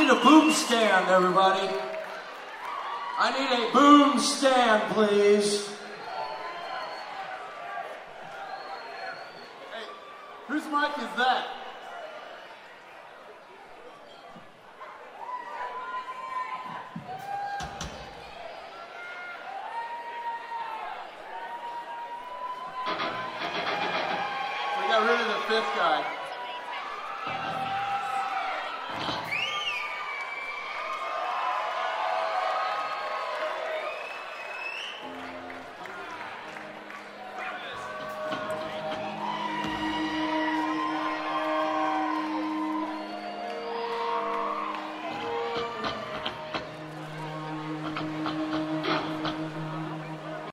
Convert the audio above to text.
need a boom stand, everybody. I need a boom stand, please. Hey, whose mic is that? We got rid of the fifth guy.